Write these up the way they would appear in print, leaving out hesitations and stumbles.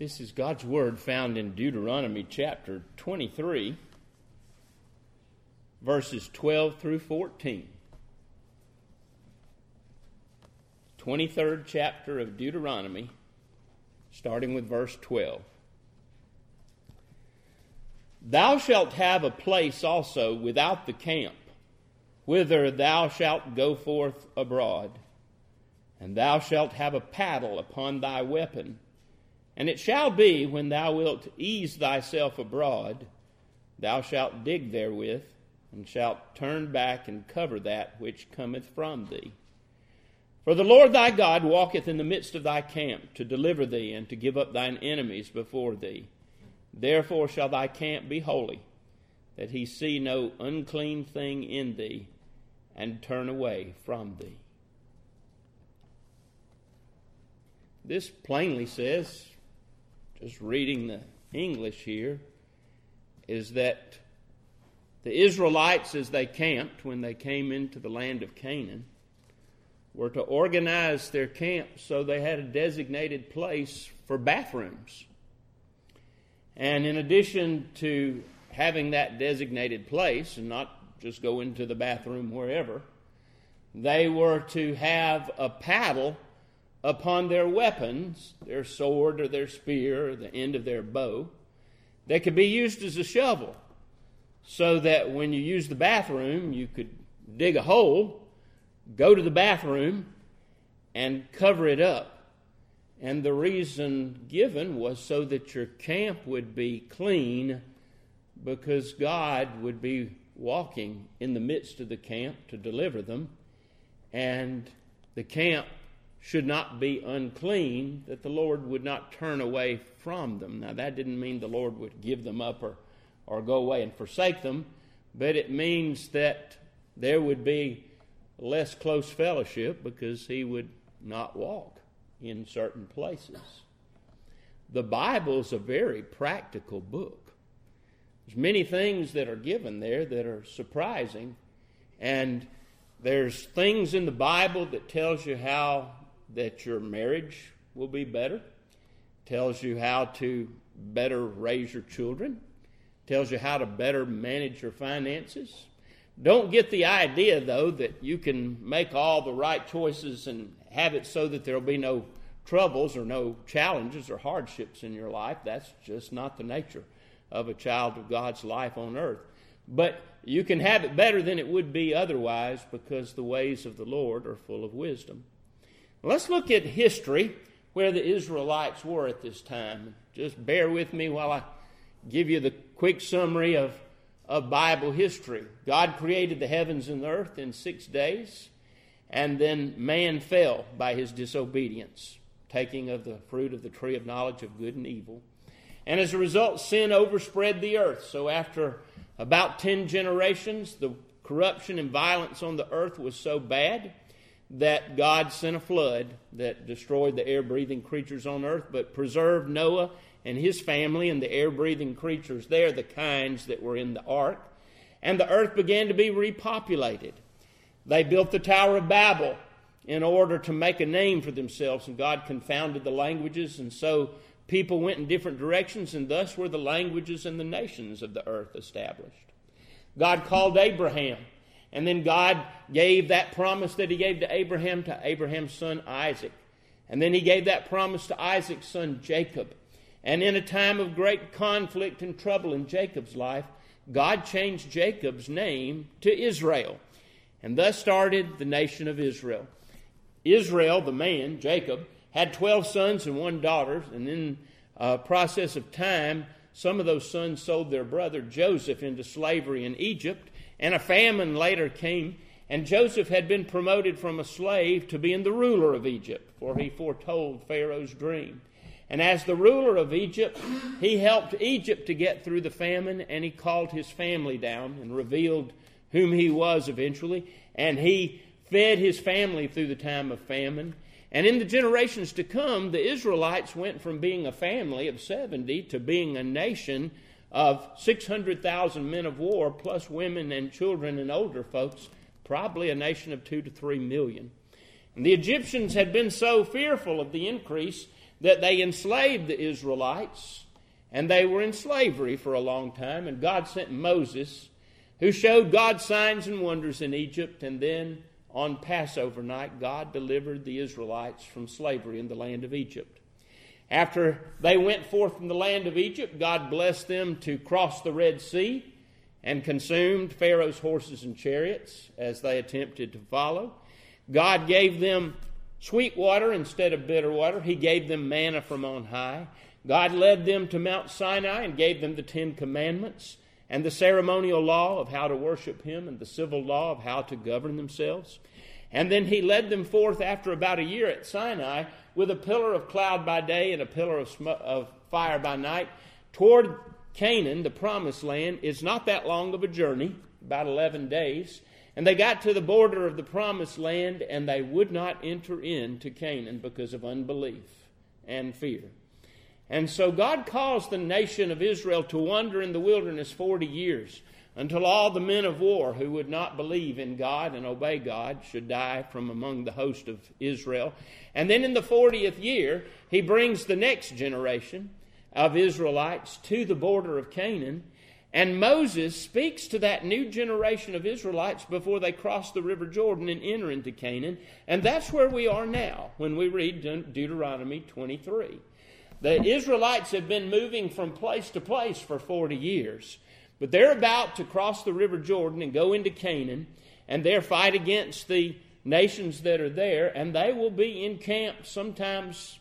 This is God's Word found in Deuteronomy chapter 23, verses 12 through 14. 23rd chapter of Deuteronomy, starting with verse 12. Thou shalt have a place also without the camp, whither thou shalt go forth abroad, and thou shalt have a paddle upon thy weapon. And it shall be, when thou wilt ease thyself abroad, thou shalt dig therewith, and shalt turn back and cover that which cometh from thee. For the Lord thy God walketh in the midst of thy camp, to deliver thee, and to give up thine enemies before thee. Therefore shall thy camp be holy, that he see no unclean thing in thee, and turn away from thee. This plainly says, just reading the English here, is that the Israelites, as they camped when they came into the land of Canaan, were to organize their camp so they had a designated place for bathrooms. And in addition to having that designated place, and not just go into the bathroom wherever, they were to have a paddle upon their weapons, their sword or their spear or the end of their bow, that could be used as a shovel, so that when you use the bathroom, you could dig a hole, go to the bathroom, and cover it up. And the reason given was so that your camp would be clean, because God would be walking in the midst of the camp to deliver them, and the camp should not be unclean, that the Lord would not turn away from them. Now, that didn't mean the Lord would give them up or go away and forsake them, but it means that there would be less close fellowship because he would not walk in certain places. The Bible is a very practical book. There's many things that are given there that are surprising, and there's things in the Bible that tells you how that your marriage will be better, tells you how to better raise your children, tells you how to better manage your finances. Don't get the idea, though, that you can make all the right choices and have it so that there will be no troubles or no challenges or hardships in your life. That's just not the nature of a child of God's life on earth. But you can have it better than it would be otherwise, because the ways of the Lord are full of wisdom. Let's look at history, where the Israelites were at this time. Just bear with me while I give you the quick summary of Bible history. God created the heavens and the earth in 6 days, and then man fell by his disobedience, taking of the fruit of the tree of knowledge of good and evil. And as a result, sin overspread the earth. So after about 10 generations, the corruption and violence on the earth was so bad that God sent a flood that destroyed the air-breathing creatures on earth, but preserved Noah and his family and the air-breathing creatures there, the kinds that were in the ark. And the earth began to be repopulated. They built the Tower of Babel in order to make a name for themselves, and God confounded the languages, and so people went in different directions, and thus were the languages and the nations of the earth established. God called Abraham, and then God gave that promise that he gave to Abraham's son Isaac. And then he gave that promise to Isaac's son Jacob. And in a time of great conflict and trouble in Jacob's life, God changed Jacob's name to Israel. And thus started the nation of Israel. Israel, the man, Jacob, had 12 sons and 1 daughter. And in a process of time, some of those sons sold their brother Joseph into slavery in Egypt. And a famine later came, and Joseph had been promoted from a slave to being the ruler of Egypt, for he foretold Pharaoh's dream. And as the ruler of Egypt, he helped Egypt to get through the famine, and he called his family down and revealed whom he was eventually. And he fed his family through the time of famine. And in the generations to come, the Israelites went from being a family of 70 to being a nation of 600,000 men of war, plus women and children and older folks, probably a nation of 2 to 3 million. And the Egyptians had been so fearful of the increase that they enslaved the Israelites, and they were in slavery for a long time, and God sent Moses, who showed God signs and wonders in Egypt, and then on Passover night, God delivered the Israelites from slavery in the land of Egypt. After they went forth from the land of Egypt, God blessed them to cross the Red Sea and consumed Pharaoh's horses and chariots as they attempted to follow. God gave them sweet water instead of bitter water. He gave them manna from on high. God led them to Mount Sinai and gave them the 10 Commandments and the ceremonial law of how to worship Him and the civil law of how to govern themselves. And then He led them forth after about a year at Sinai with a pillar of cloud by day and a pillar of fire by night toward Canaan, the promised land. Is not that long of a journey, about 11 days. And they got to the border of the promised land, and they would not enter into Canaan because of unbelief and fear. And so God caused the nation of Israel to wander in the wilderness 40 years until all the men of war who would not believe in God and obey God should die from among the host of Israel. And then in the 40th year, He brings the next generation of Israelites to the border of Canaan. And Moses speaks to that new generation of Israelites before they cross the River Jordan and enter into Canaan. And that's where we are now when we read Deuteronomy 23. The Israelites have been moving from place to place for 40 years. But they're about to cross the River Jordan and go into Canaan, and they'll fight against the nations that are there, and they will be in camp sometimes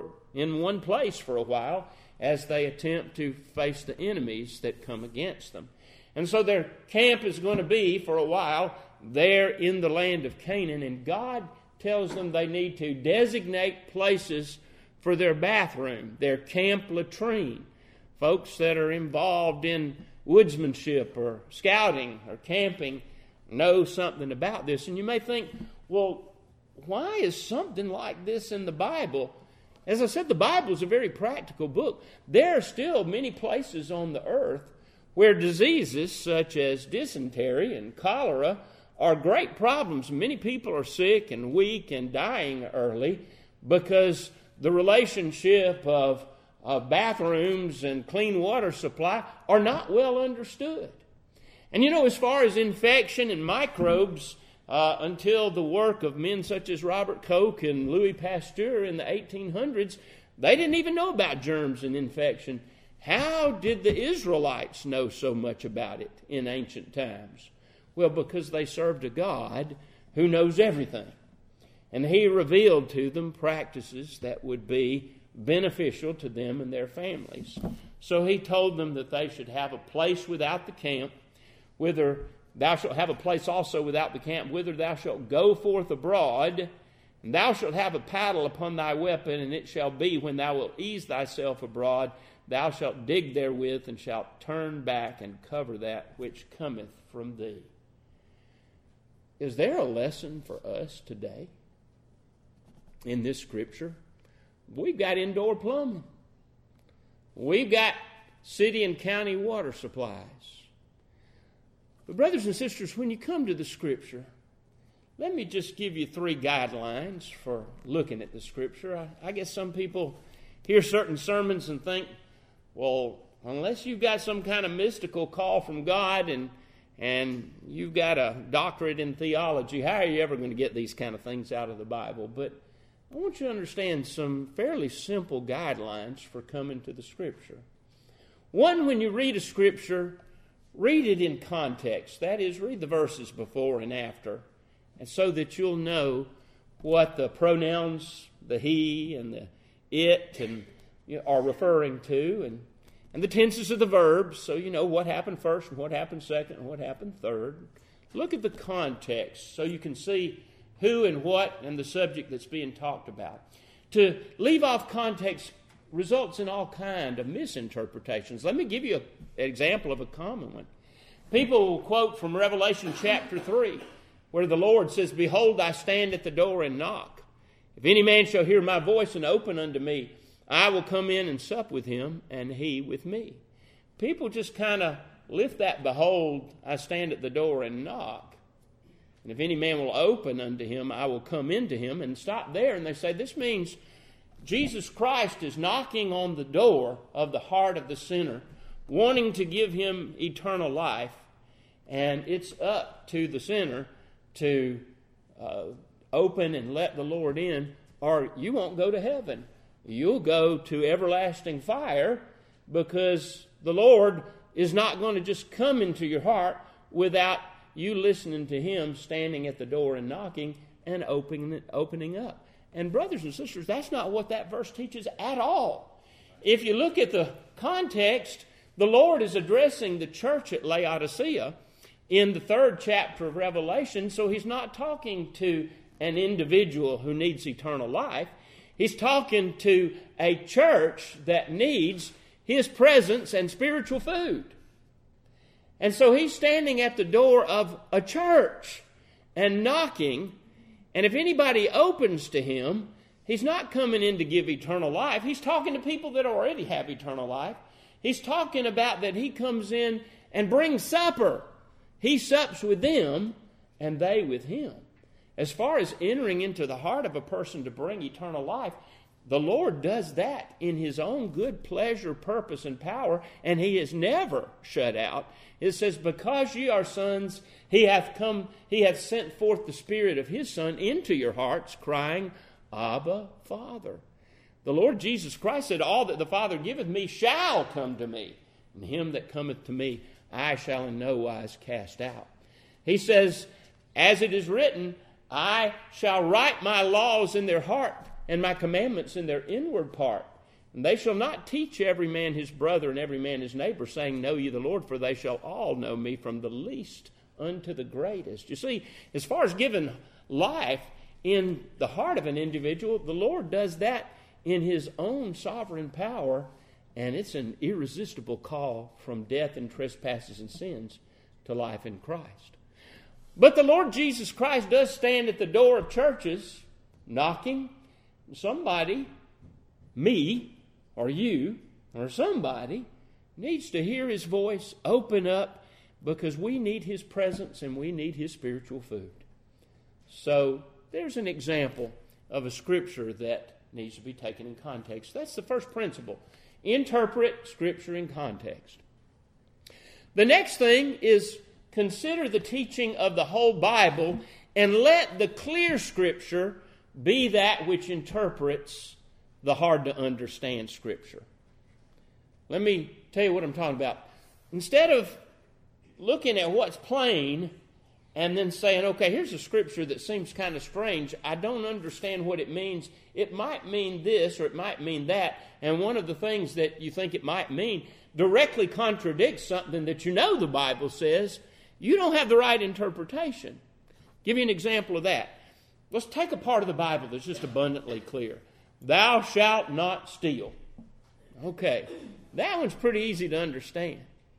in one place for a while as they attempt to face the enemies that come against them. And so their camp is going to be for a while there in the land of Canaan, and God tells them they need to designate places for their bathroom, their camp latrine. Folks that are involved in woodsmanship or scouting or camping know something about this. And you may think, well, why is something like this in the Bible? As I said, the Bible is a very practical book. There are still many places on the earth where diseases such as dysentery and cholera are great problems. Many people are sick and weak and dying early because the relationship of bathrooms and clean water supply are not well understood. And as far as infection and microbes, until the work of men such as Robert Koch and Louis Pasteur in the 1800s, they didn't even know about germs and infection. How did the Israelites know so much about it in ancient times? Well, because they served a God who knows everything. And He revealed to them practices that would be beneficial to them and their families. So He told them that they should have a place without the camp, whither thou shalt have a place also without the camp, whither thou shalt go forth abroad, and thou shalt have a paddle upon thy weapon, and it shall be when thou wilt ease thyself abroad, thou shalt dig therewith, and shalt turn back and cover that which cometh from thee. Is there a lesson for us today in this scripture? We've got indoor plumbing. We've got city and county water supplies. But brothers and sisters, when you come to the scripture, let me just give you 3 guidelines for looking at the scripture. I guess some people hear certain sermons and think, well, unless you've got some kind of mystical call from God and you've got a doctorate in theology, how are you ever going to get these kind of things out of the Bible? But I want you to understand some fairly simple guidelines for coming to the Scripture. One, when you read a Scripture, read it in context. That is, read the verses before and after, and so that you'll know what the pronouns, the he and the it, and are referring to, and the tenses of the verbs, so you know what happened first and what happened second and what happened third. Look at the context so you can see who and what and the subject that's being talked about. To leave off context results in all kind of misinterpretations. Let me give you an example of a common one. People will quote from Revelation chapter 3, where the Lord says, "Behold, I stand at the door and knock. If any man shall hear my voice and open unto me, I will come in and sup with him, and he with me." People just kind of lift that, "Behold, I stand at the door and knock. And if any man will open unto him, I will come into him," and stop there. And they say, this means Jesus Christ is knocking on the door of the heart of the sinner, wanting to give him eternal life, and it's up to the sinner to open and let the Lord in, or you won't go to heaven. You'll go to everlasting fire, because the Lord is not going to just come into your heart without you listening to him standing at the door and knocking and opening up. And brothers and sisters, that's not what that verse teaches at all. If you look at the context, the Lord is addressing the church at Laodicea in the 3rd chapter of Revelation, so he's not talking to an individual who needs eternal life. He's talking to a church that needs his presence and spiritual food. And so he's standing at the door of a church and knocking. And if anybody opens to him, he's not coming in to give eternal life. He's talking to people that already have eternal life. He's talking about that he comes in and brings supper. He sups with them and they with him. As far as entering into the heart of a person to bring eternal life, the Lord does that in his own good pleasure, purpose, and power, and he is never shut out. It says, because ye are sons, he hath sent forth the Spirit of his Son into your hearts, crying, Abba, Father. The Lord Jesus Christ said, all that the Father giveth me shall come to me, and him that cometh to me I shall in no wise cast out. He says, as it is written, I shall write my laws in their heart, and my commandments in their inward part. And they shall not teach every man his brother and every man his neighbor, saying, Know ye the Lord, for they shall all know me, from the least unto the greatest. You see, as far as giving life in the heart of an individual, the Lord does that in his own sovereign power, and it's an irresistible call from death and trespasses and sins to life in Christ. But the Lord Jesus Christ does stand at the door of churches, knocking. Somebody, me, or you, or somebody, needs to hear his voice, open up, because we need his presence and we need his spiritual food. So there's an example of a scripture that needs to be taken in context. That's the first principle. Interpret scripture in context. The next thing is consider the teaching of the whole Bible and let the clear scripture be that which interprets the hard-to-understand scripture. Let me tell you what I'm talking about. Instead of looking at what's plain and then saying, okay, here's a scripture that seems kind of strange. I don't understand what it means. It might mean this or it might mean that. And one of the things that you think it might mean directly contradicts something that you know the Bible says. You don't have the right interpretation. Give you an example of that. Let's take a part of the Bible that's just abundantly clear. Thou shalt not steal. Okay, that one's pretty easy to understand.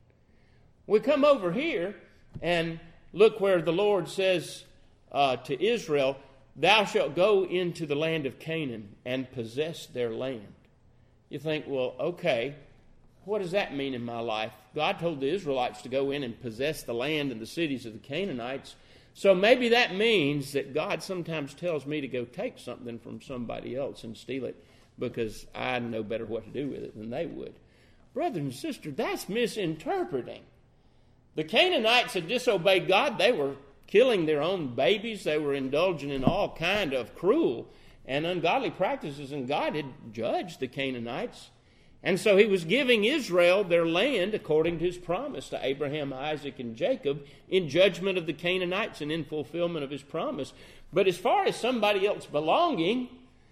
We come over here and look where the Lord says to Israel, Thou shalt go into the land of Canaan and possess their land. You think, well, okay, what does that mean in my life? God told the Israelites to go in and possess the land and the cities of the Canaanites. So maybe that means that God sometimes tells me to go take something from somebody else and steal it because I know better what to do with it than they would. Brothers and sisters, that's misinterpreting. The Canaanites had disobeyed God. They were killing their own babies. They were indulging in all kind of cruel and ungodly practices, and God had judged the Canaanites. And so he was giving Israel their land according to his promise to Abraham, Isaac, and Jacob in judgment of the Canaanites and in fulfillment of his promise. But as far as somebody else belonging,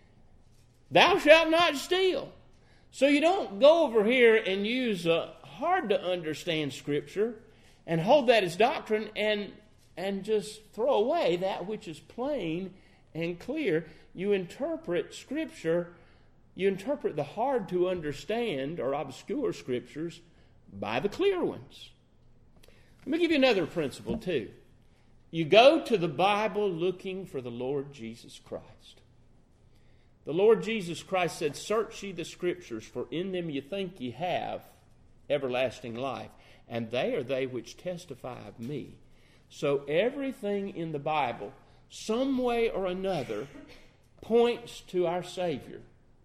thou shalt not steal. So you don't go over here and use a hard-to-understand scripture and hold that as doctrine and just throw away that which is plain and clear. You interpret scripture. You interpret the hard-to-understand or obscure scriptures by the clear ones. Let me give you another principle, too. You go to the Bible looking for the Lord Jesus Christ. The Lord Jesus Christ said, Search ye the Scriptures, for in them ye think ye have everlasting life, and they are they which testify of me. So everything in the Bible, some way or another, points to our Savior.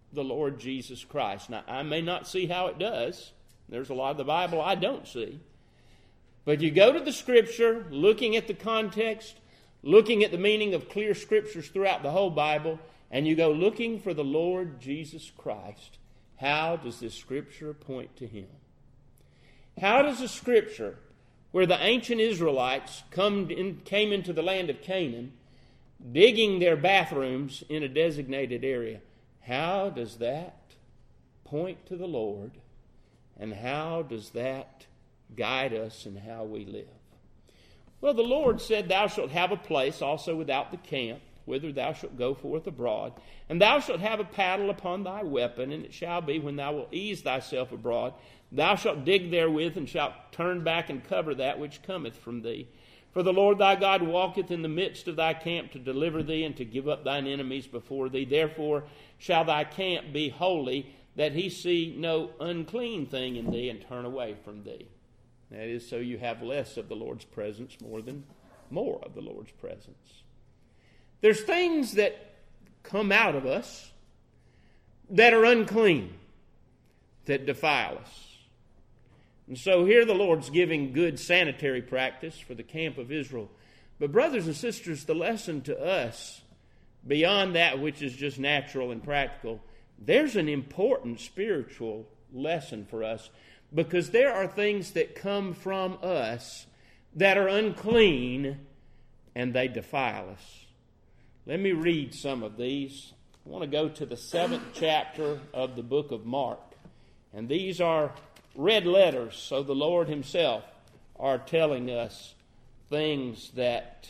the Lord Jesus Christ. Now, I may not see how it does. There's a lot of the Bible I don't see. But you go to the Scripture, looking at the context, looking at the meaning of clear Scriptures throughout the whole Bible, and you go looking for the Lord Jesus Christ. How does this Scripture point to Him? How does the Scripture, where the ancient Israelites came into the land of Canaan, digging their bathrooms in a designated area, how does that point to the Lord, and how does that guide us in how we live? Well, the Lord said, "Thou shalt have a place also without the camp, whither thou shalt go forth abroad, and thou shalt have a paddle upon thy weapon, and it shall be, when thou wilt ease thyself abroad, thou shalt dig therewith, and shalt turn back and cover that which cometh from thee. For the Lord thy God walketh in the midst of thy camp to deliver thee, and to give up thine enemies before thee. Therefore shall thy camp be holy, that he see no unclean thing in thee, and turn away from thee." That is, so you have less of the Lord's presence more of the Lord's presence. There's things that come out of us that are unclean, that defile us. And so here the Lord's giving good sanitary practice for the camp of Israel. But brothers and sisters, the lesson to us, beyond that which is just natural and practical, there's an important spiritual lesson for us, because there are things that come from us that are unclean, and they defile us. Let me read some of these. I want to go to the 7th chapter of the book of Mark. And these are red letters, so the Lord Himself are telling us things that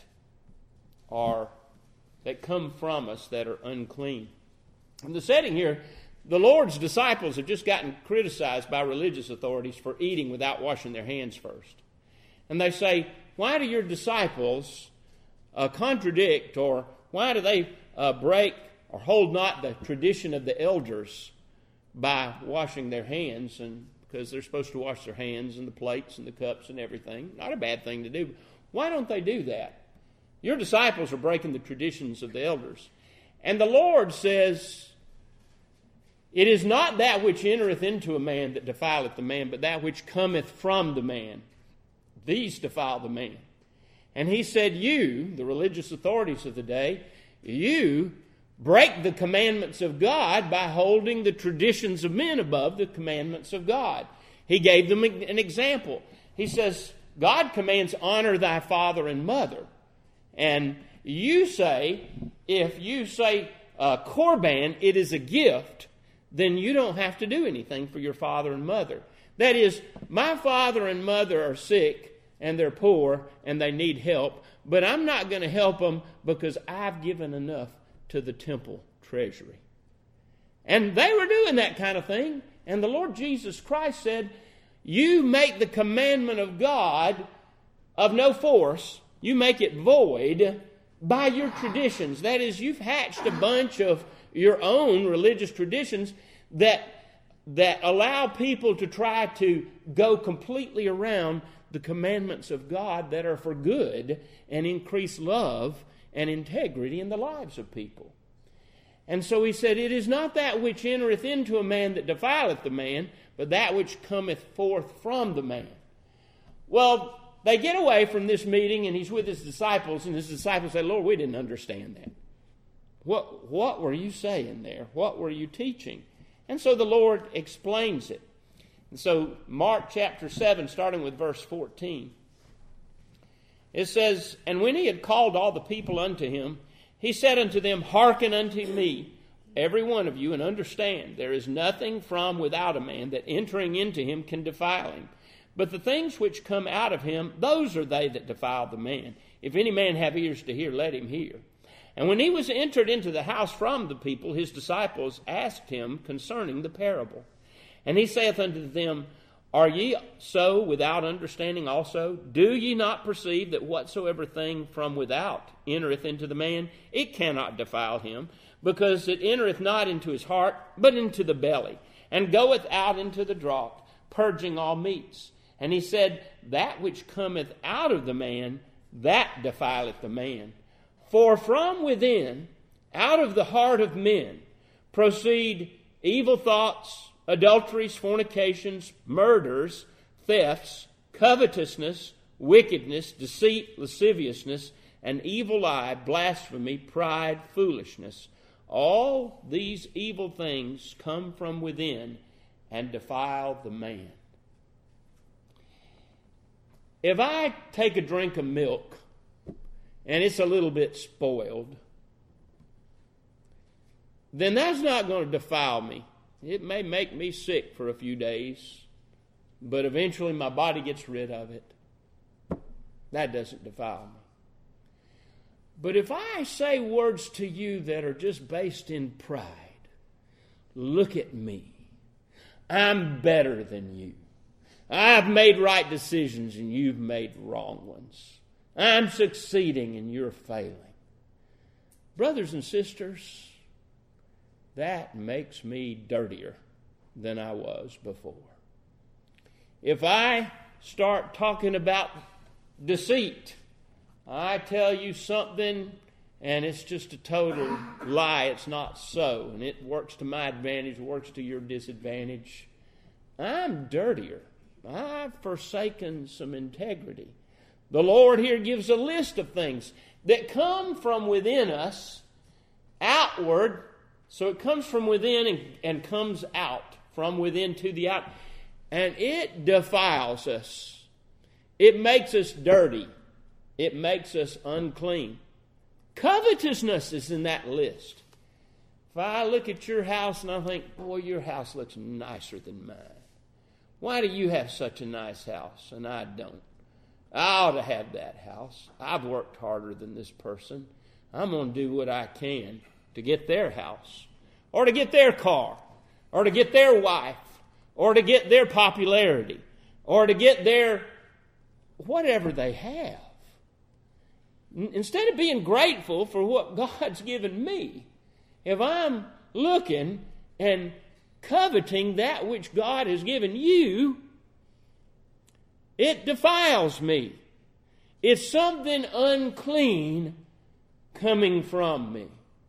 come from us that are unclean. In the setting here, the Lord's disciples have just gotten criticized by religious authorities for eating without washing their hands first. And they say, why do your disciples contradict, or why do they break or hold not the tradition of the elders by washing their hands? And because they're supposed to wash their hands and the plates and the cups and everything. Not a bad thing to do. Why don't they do that? Your disciples are breaking the traditions of the elders. And the Lord says, "It is not that which entereth into a man that defileth the man, but that which cometh from the man. These defile the man." And He said, you, the religious authorities of the day, you break the commandments of God by holding the traditions of men above the commandments of God. He gave them an example. He says, God commands, honor thy father and mother. And you say, if you say korban, it is a gift, then you don't have to do anything for your father and mother. That is, my father and mother are sick and they're poor and they need help, but I'm not going to help them because I've given enough to the temple treasury. And they were doing that kind of thing. And the Lord Jesus Christ said, you make the commandment of God of no force. You make it void by your traditions. That is, you've hatched a bunch of your own religious traditions that allow people to try to go completely around the commandments of God that are for good and increase love and integrity in the lives of people. And so He said, it is not that which entereth into a man that defileth the man, but that which cometh forth from the man. Well, they get away from this meeting, and He's with His disciples, and His disciples say, Lord, we didn't understand that. What were you saying there? What were you teaching? And so the Lord explains it. And so Mark chapter 7, starting with verse 14, it says, and when He had called all the people unto Him, He said unto them, hearken unto me, every one of you, and understand, there is nothing from without a man that entering into him can defile him. But the things which come out of him, those are they that defile the man. If any man have ears to hear, let him hear. And when He was entered into the house from the people, His disciples asked Him concerning the parable. And He saith unto them, are ye so without understanding also? Do ye not perceive that whatsoever thing from without entereth into the man, it cannot defile him, because it entereth not into his heart, but into the belly, and goeth out into the draught, purging all meats. And He said, that which cometh out of the man, that defileth the man. For from within, out of the heart of men, proceed evil thoughts, adulteries, fornications, murders, thefts, covetousness, wickedness, deceit, lasciviousness, an evil eye, blasphemy, pride, foolishness. All these evil things come from within and defile the man. If I take a drink of milk and it's a little bit spoiled, then that's not going to defile me. It may make me sick for a few days, but eventually my body gets rid of it. That doesn't defile me. But if I say words to you that are just based in pride, look at me. I'm better than you. I've made right decisions and you've made wrong ones. I'm succeeding and you're failing. Brothers and sisters, that makes me dirtier than I was before. If I start talking about deceit, I tell you something and it's just a total lie. It's not so. And it works to my advantage, works to your disadvantage. I'm dirtier. I've forsaken some integrity. The Lord here gives a list of things that come from within us outward. So it comes from within and comes out, from within to the out. And it defiles us. It makes us dirty. It makes us unclean. Covetousness is in that list. If I look at your house and I think, boy, your house looks nicer than mine. Why do you have such a nice house and I don't? I ought to have that house. I've worked harder than this person. I'm going to do what I can to get their house, or to get their car, or to get their wife, or to get their popularity, or to get their whatever they have. Instead of being grateful for what God's given me, if I'm looking and coveting that which God has given you, it defiles me. It's something unclean coming from me.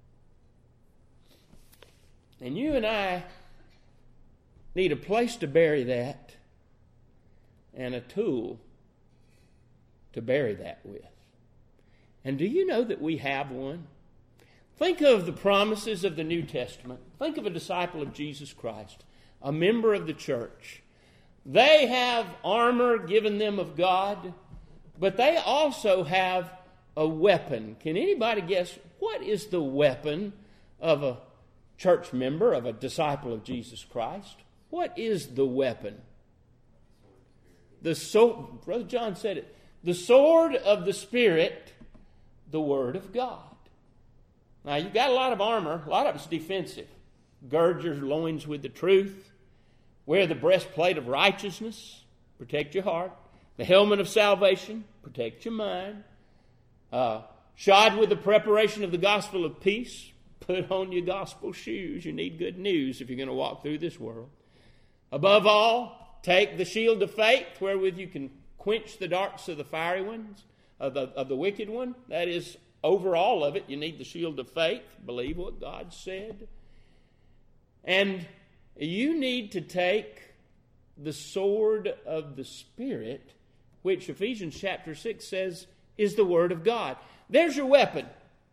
And you and I need a place to bury that and a tool to bury that with. And do you know that we have one? Think of the promises of the New Testament. Think of a disciple of Jesus Christ, a member of the church. They have armor given them of God, but they also have a weapon. Can anybody guess what is the weapon of a church member, of a disciple of Jesus Christ? What is the weapon? The sword, Brother John said it, the sword of the Spirit, the Word of God. Now, you've got a lot of armor. A lot of it's defensive. Gird your loins with the truth. Wear the breastplate of righteousness. Protect your heart. The helmet of salvation. Protect your mind. Shod with the preparation of the gospel of peace. Put on your gospel shoes. You need good news if you're going to walk through this world. Above all, take the shield of faith, wherewith you can quench the darts of the fiery ones, of the wicked one. That is, over all of it, you need the shield of faith. Believe what God said. And you need to take the sword of the Spirit, which Ephesians chapter 6 says is the Word of God. There's your weapon.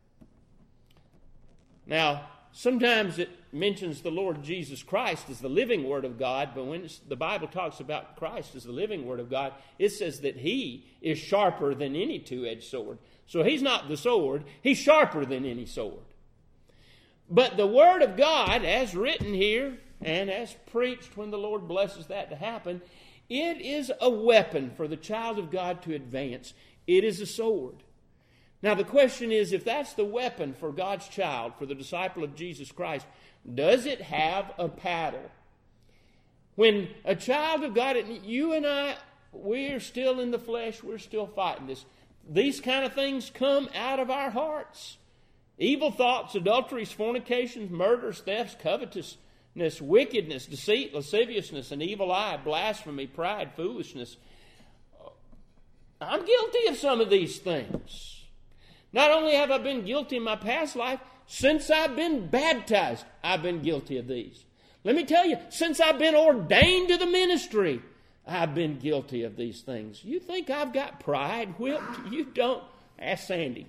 Now, sometimes it mentions the Lord Jesus Christ as the living Word of God, but when the Bible talks about Christ as the living Word of God, it says that He is sharper than any two-edged sword. So He's not the sword. He's sharper than any sword. But the Word of God, as written here and as preached when the Lord blesses that to happen, it is a weapon for the child of God to advance. It is a sword. Now the question is, if that's the weapon for God's child, for the disciple of Jesus Christ, does it have a paddle? When a child of God, you and I, we're still in the flesh, we're still fighting this. These kind of things come out of our hearts. Evil thoughts, adulteries, fornications, murders, thefts, covetousness, wickedness, deceit, lasciviousness, an evil eye, blasphemy, pride, foolishness. I'm guilty of some of these things. Not only have I been guilty in my past life, since I've been baptized, I've been guilty of these. Let me tell you, since I've been ordained to the ministry, I've been guilty of these things. You think I've got pride whipped? You don't. Ask Sandy.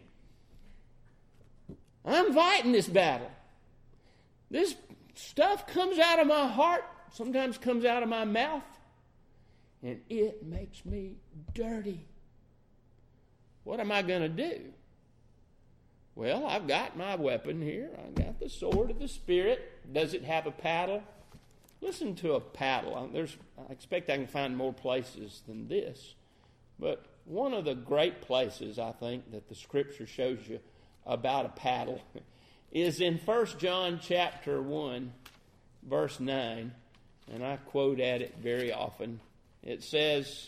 I'm fighting this battle. This stuff comes out of my heart, sometimes comes out of my mouth, and it makes me dirty. What am I going to do? Well, I've got my weapon here. I've got the sword of the Spirit. Does it have a paddle? Listen to a paddle. I expect I can find more places than this. But one of the great places, I think, that the Scripture shows you about a paddle is in 1 John chapter 1, verse 9. And I quote at it very often. It says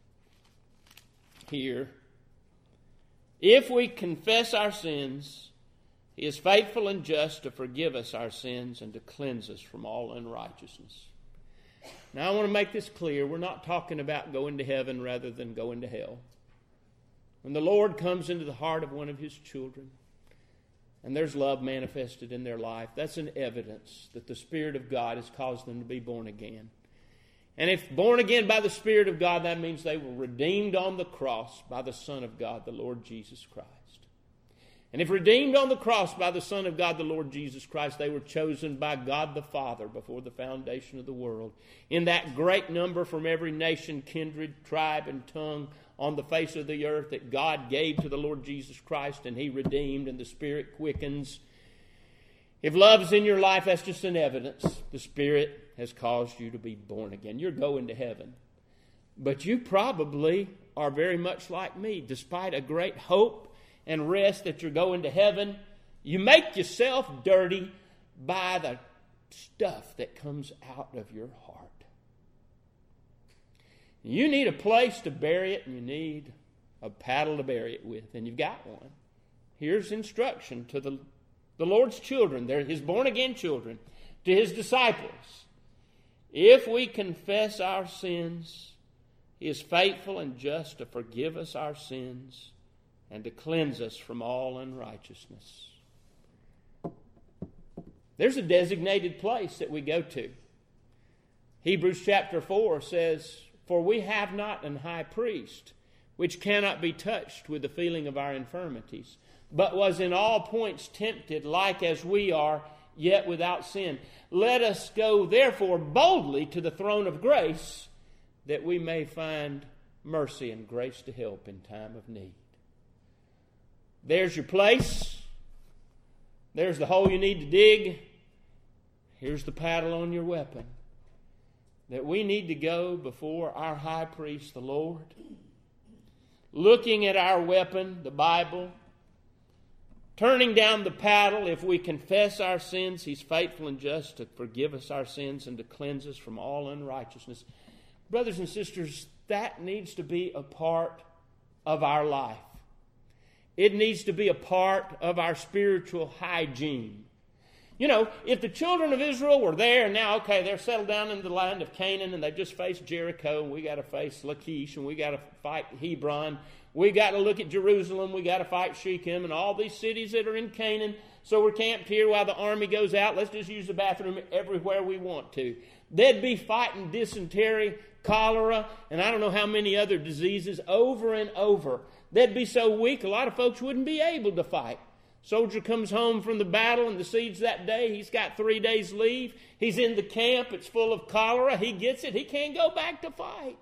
here, if we confess our sins, He is faithful and just to forgive us our sins and to cleanse us from all unrighteousness. Now, I want to make this clear. We're not talking about going to heaven rather than going to hell. When the Lord comes into the heart of one of His children, and there's love manifested in their life, that's an evidence that the Spirit of God has caused them to be born again. And if born again by the Spirit of God, that means they were redeemed on the cross by the Son of God, the Lord Jesus Christ. And if redeemed on the cross by the Son of God, the Lord Jesus Christ, they were chosen by God the Father before the foundation of the world. In that great number from every nation, kindred, tribe, and tongue on the face of the earth that God gave to the Lord Jesus Christ, and He redeemed, and the Spirit quickens. If love's in your life, that's just an evidence. The Spirit has caused you to be born again. You're going to heaven. But you probably are very much like me. Despite a great hope and rest that you're going to heaven, you make yourself dirty by the stuff that comes out of your heart. You need a place to bury it, and you need a paddle to bury it with, and you've got one. Here's instruction to the Lord's children. They're His born-again children. To His disciples. If we confess our sins, He is faithful and just to forgive us our sins and to cleanse us from all unrighteousness. There's a designated place that we go to. Hebrews chapter 4 says, for we have not an high priest, which cannot be touched with the feeling of our infirmities, but was in all points tempted like as we are, yet without sin. Let us go therefore boldly to the throne of grace, that we may find mercy and grace to help in time of need. There's your place. There's the hole you need to dig. Here's the paddle on your weapon. That we need to go before our high priest, the Lord, looking at our weapon, the Bible, turning down the paddle. If we confess our sins, He's faithful and just to forgive us our sins and to cleanse us from all unrighteousness. Brothers and sisters, that needs to be a part of our life. It needs to be a part of our spiritual hygiene. You know, if the children of Israel were there and now, okay, they're settled down in the land of Canaan and they just faced Jericho, and we got to face Lachish, and we got to fight Hebron. We got to look at Jerusalem. We got to fight Shechem and all these cities that are in Canaan. So we're camped here while the army goes out. Let's just use the bathroom everywhere we want to. They'd be fighting dysentery, cholera, and I don't know how many other diseases over and over. They'd be so weak, a lot of folks wouldn't be able to fight. Soldier comes home from the battle and the siege that day. He's got 3 days leave. He's in the camp. It's full of cholera. He gets it. He can't go back to fight.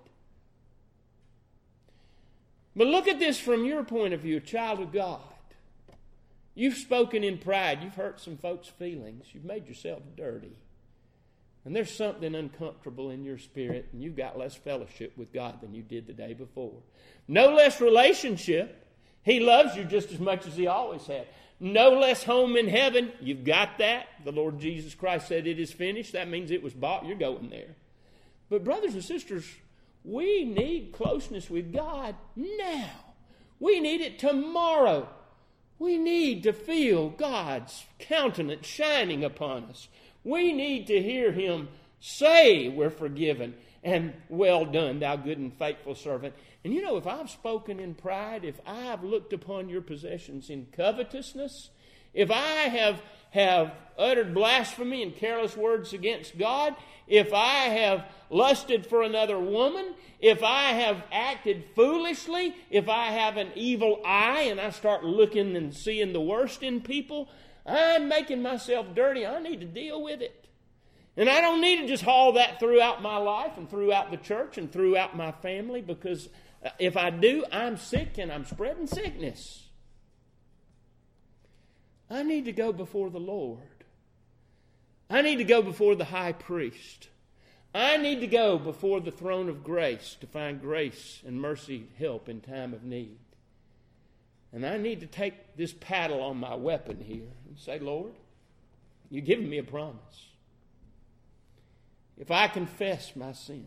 But look at this from your point of view, a child of God. You've spoken in pride. You've hurt some folks' feelings. You've made yourself dirty. And there's something uncomfortable in your spirit, and you've got less fellowship with God than you did the day before. No less relationship. He loves you just as much as He always had. No less home in heaven. You've got that. The Lord Jesus Christ said it is finished. That means it was bought. You're going there. But brothers and sisters, we need closeness with God now. We need it tomorrow. We need to feel God's countenance shining upon us. We need to hear Him say we're forgiven and well done, thou good and faithful servant. And you know, if I've spoken in pride, if I've looked upon your possessions in covetousness, if I have uttered blasphemy and careless words against God, if I have lusted for another woman, if I have acted foolishly, if I have an evil eye and I start looking and seeing the worst in people, I'm making myself dirty. I need to deal with it. And I don't need to just haul that throughout my life and throughout the church and throughout my family, because if I do, I'm sick and I'm spreading sickness. I need to go before the Lord. I need to go before the high priest. I need to go before the throne of grace to find grace and mercy, help in time of need. And I need to take this paddle on my weapon here and say, Lord, you've given me a promise. If I confess my sins,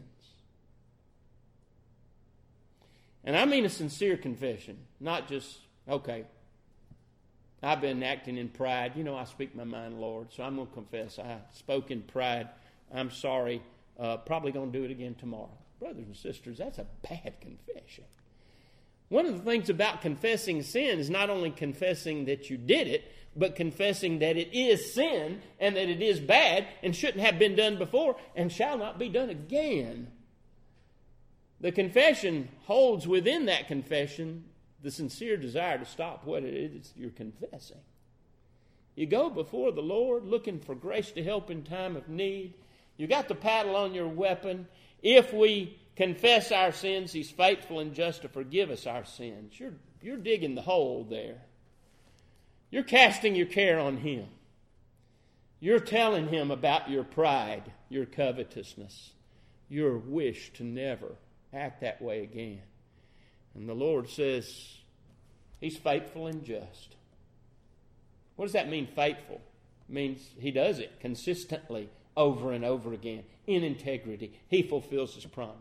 and I mean a sincere confession, not just, okay, I've been acting in pride. You know, I speak my mind, Lord, so I'm going to confess. I spoke in pride. I'm sorry. Probably going to do it again tomorrow. Brothers and sisters, that's a bad confession. One of the things about confessing sin is not only confessing that you did it, but confessing that it is sin and that it is bad and shouldn't have been done before and shall not be done again. The confession holds within that confession the sincere desire to stop what it is you're confessing. You go before the Lord looking for grace to help in time of need. You got the paddle on your weapon. If we confess our sins, He's faithful and just to forgive us our sins. You're digging the hole there. You're casting your care on Him. You're telling Him about your pride, your covetousness, your wish to never act that way again. And the Lord says He's faithful and just. What does that mean, faithful? It means He does it consistently over and over again in integrity. He fulfills His promise.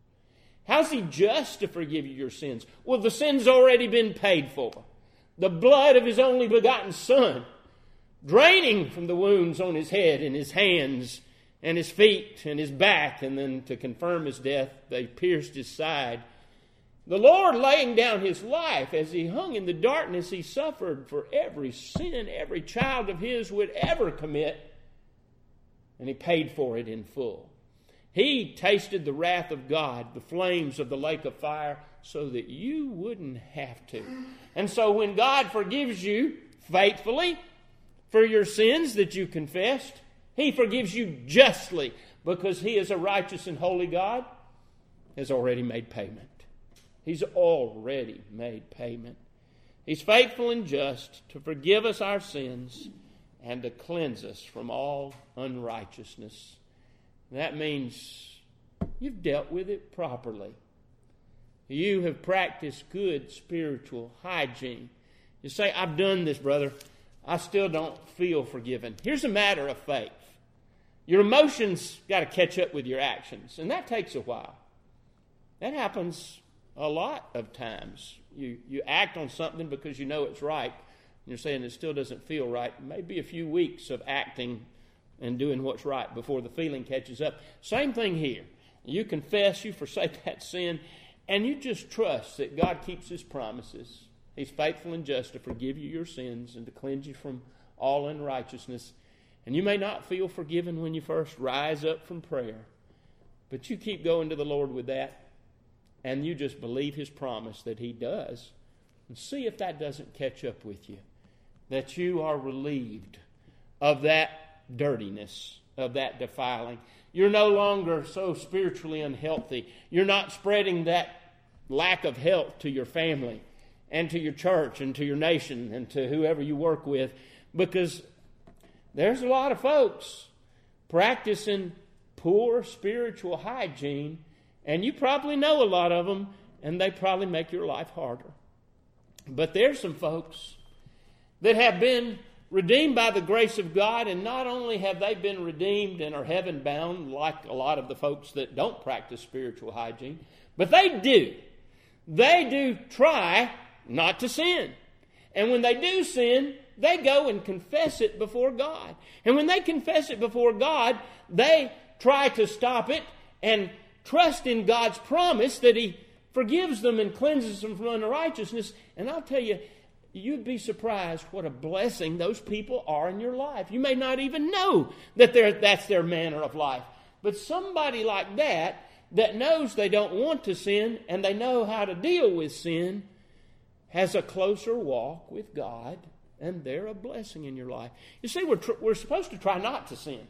How's He just to forgive you your sins? Well, the sin's already been paid for. The blood of His only begotten Son, draining from the wounds on His head and His hands and His feet and His back, and then to confirm His death, they pierced His side. The Lord laying down His life as He hung in the darkness, He suffered for every sin every child of His would ever commit, and He paid for it in full. He tasted the wrath of God, the flames of the lake of fire, so that you wouldn't have to. And so when God forgives you faithfully for your sins that you confessed, He forgives you justly, because He is a righteous and holy God, has already made payment. He's already made payment. He's faithful and just to forgive us our sins and to cleanse us from all unrighteousness. That means you've dealt with it properly. You have practiced good spiritual hygiene. You say, I've done this, brother. I still don't feel forgiven. Here's a matter of faith. Your emotions got to catch up with your actions, and that takes a while. That happens a lot of times. You act on something because you know it's right, and you're saying it still doesn't feel right. Maybe a few weeks of acting and doing what's right before the feeling catches up. Same thing here. You confess, you forsake that sin, and you just trust that God keeps His promises. He's faithful and just to forgive you your sins and to cleanse you from all unrighteousness. And you may not feel forgiven when you first rise up from prayer, but you keep going to the Lord with that, and you just believe His promise that He does, and see if that doesn't catch up with you, that you are relieved of that dirtiness, of that defiling. You're no longer so spiritually unhealthy. You're not spreading that lack of health to your family and to your church and to your nation and to whoever you work with, because there's a lot of folks practicing poor spiritual hygiene, and you probably know a lot of them, and they probably make your life harder. But there's some folks that have been redeemed by the grace of God, and not only have they been redeemed and are heaven bound like a lot of the folks that don't practice spiritual hygiene, but they do try not to sin. And when they do sin, they go and confess it before God. And when they confess it before God, they try to stop it and trust in God's promise that He forgives them and cleanses them from unrighteousness. And I'll tell you, you'd be surprised what a blessing those people are in your life. You may not even know that that's their manner of life. But somebody like that knows they don't want to sin and they know how to deal with sin, has a closer walk with God, and they're a blessing in your life. You see, we're supposed to try not to sin.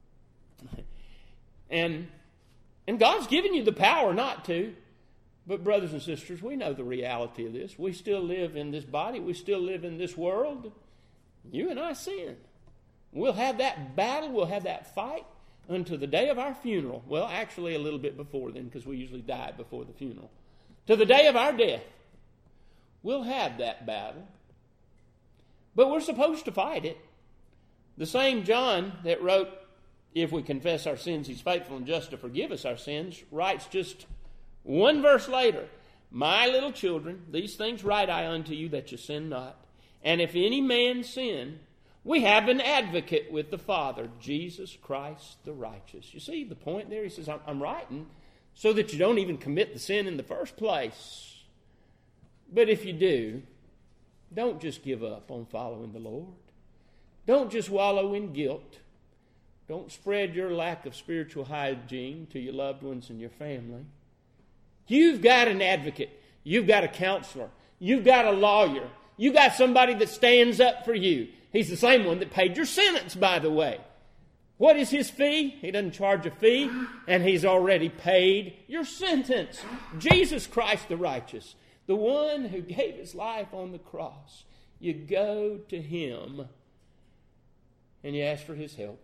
And God's given you the power not to. But brothers and sisters, we know the reality of this. We still live in this body. We still live in this world. You and I sin. We'll have that battle. We'll have that fight until the day of our funeral. Well, actually a little bit before then, because we usually die before the funeral. To the day of our death. We'll have that battle. But we're supposed to fight it. The same John that wrote, if we confess our sins, he's faithful and just to forgive us our sins, writes just one verse later, my little children, these things write I unto you, that you sin not. And if any man sin, we have an advocate with the Father, Jesus Christ the righteous. You see the point there? He says, I'm writing so that you don't even commit the sin in the first place. But if you do, don't just give up on following the Lord. Don't just wallow in guilt. Don't spread your lack of spiritual hygiene to your loved ones and your family. You've got an advocate. You've got a counselor. You've got a lawyer. You've got somebody that stands up for you. He's the same one that paid your sentence, by the way. What is his fee? He doesn't charge a fee, and he's already paid your sentence. Jesus Christ the righteous, the one who gave his life on the cross. You go to him, and you ask for his help.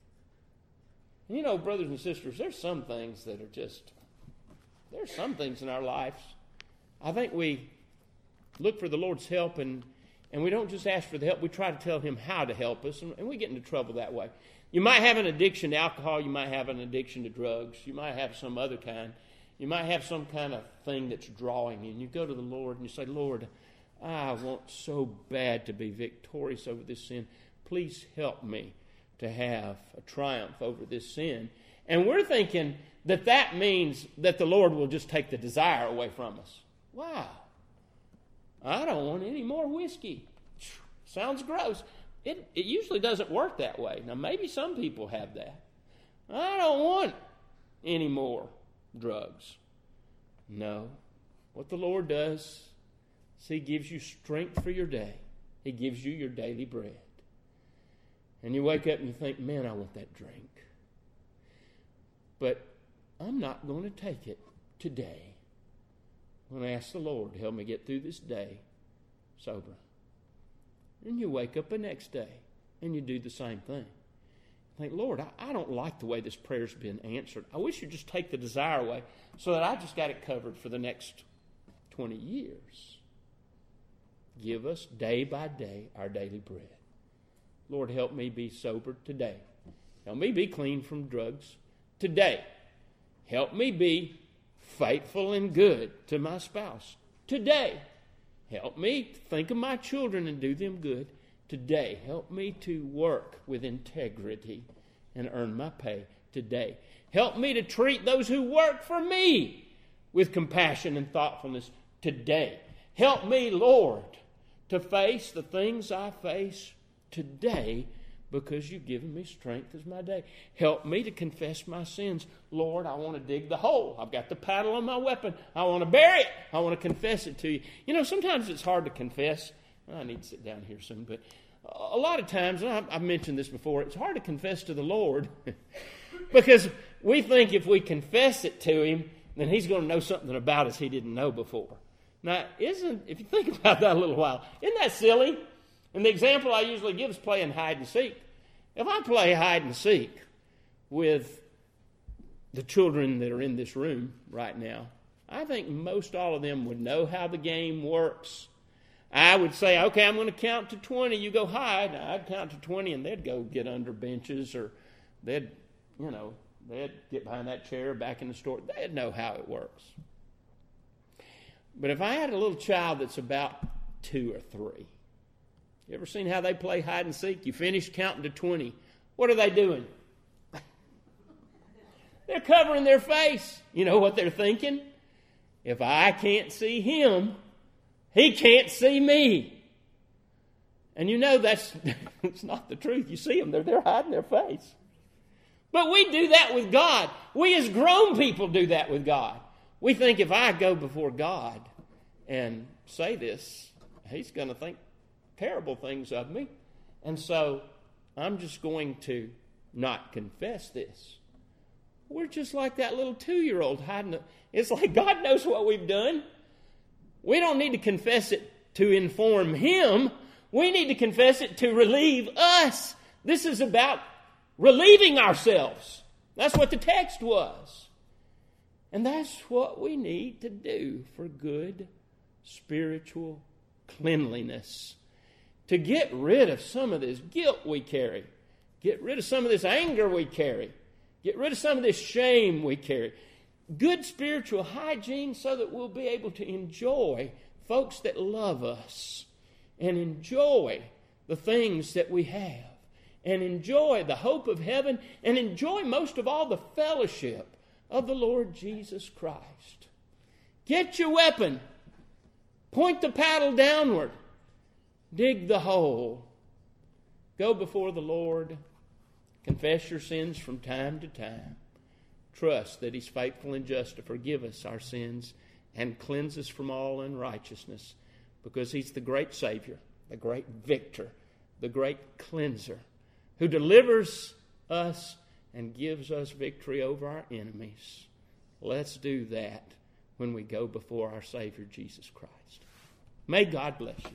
You know, brothers and sisters, there's some things that are just... There's some things in our lives. I think we look for the Lord's help and we don't just ask for the help. We try to tell him how to help us, and we get into trouble that way. You might have an addiction to alcohol. You might have an addiction to drugs. You might have some other kind. You might have some kind of thing that's drawing you. And you go to the Lord and you say, Lord, I want so bad to be victorious over this sin. Please help me to have a triumph over this sin. And we're thinking that means that the Lord will just take the desire away from us. Wow. I don't want any more whiskey. Sounds gross. It usually doesn't work that way. Now, maybe some people have that. I don't want any more drugs. No. What the Lord does is he gives you strength for your day. He gives you your daily bread. And you wake up and you think, man, I want that drink. But I'm not going to take it today. I'm going to ask the Lord to help me get through this day sober. And you wake up the next day and you do the same thing. Think, Lord, I don't like the way this prayer's been answered. I wish you'd just take the desire away so that I just got it covered for the next 20 years. Give us day by day our daily bread. Lord, help me be sober today. Help me be clean from drugs today. Help me be faithful and good to my spouse today. Help me think of my children and do them good today. Help me to work with integrity and earn my pay today. Help me to treat those who work for me with compassion and thoughtfulness today. Help me, Lord, to face the things I face today because you've given me strength as my day. Help me to confess my sins. Lord, I want to dig the hole. I've got the paddle on my weapon. I want to bury it. I want to confess it to you. You know, sometimes it's hard to confess. I need to sit down here soon, but a lot of times, and I've mentioned this before, it's hard to confess to the Lord because we think if we confess it to him, then he's going to know something about us he didn't know before. Now, if you think about that a little while, isn't that silly? And the example I usually give is playing hide and seek. If I play hide and seek with the children that are in this room right now, I think most all of them would know how the game works. I would say, okay, I'm going to count to 20. You go hide. I'd count to 20, and they'd go get under benches, or they'd get behind that chair back in the store. They'd know how it works. But if I had a little child that's about 2 or 3, you ever seen how they play hide and seek? You finish counting to 20. What are they doing? They're covering their face. You know what they're thinking? If I can't see him, he can't see me. And you know that's it's not the truth. You see them, they're hiding their face. But we do that with God. We as grown people do that with God. We think if I go before God and say this, He's going to think terrible things of me. And so I'm just going to not confess this. We're just like that little 2-year-old hiding it. It's like God knows what we've done. We don't need to confess it to inform Him. We need to confess it to relieve us. This is about relieving ourselves. That's what the text was. And that's what we need to do for good spiritual cleanliness. To get rid of some of this guilt we carry. Get rid of some of this anger we carry. Get rid of some of this shame we carry. Good spiritual hygiene so that we'll be able to enjoy folks that love us and enjoy the things that we have and enjoy the hope of heaven and enjoy most of all the fellowship of the Lord Jesus Christ. Get your weapon. Point the paddle downward. Dig the hole. Go before the Lord. Confess your sins from time to time. Trust that He's faithful and just to forgive us our sins and cleanse us from all unrighteousness, because He's the great Savior, the great victor, the great cleanser, who delivers us and gives us victory over our enemies. Let's do that when we go before our Savior Jesus Christ. May God bless you.